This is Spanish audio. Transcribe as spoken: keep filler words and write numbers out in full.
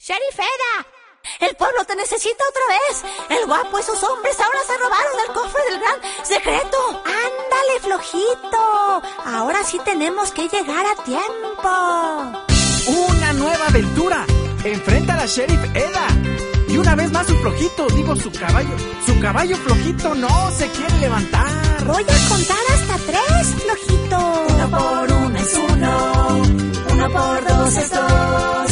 ¡Sheriff Eda! ¡El pueblo te necesita otra vez! ¡El guapo y sus hombres ahora se robaron el cofre del gran secreto! ¡Ándale, flojito! Ahora sí tenemos que llegar a tiempo. ¡Una nueva aventura! Enfrenta a la Sheriff Eda. Y una vez más su flojito, digo su caballo. Su caballo flojito no se quiere levantar. Voy a contar hasta tres, flojito. Uno por uno es uno. Uno por dos es dos.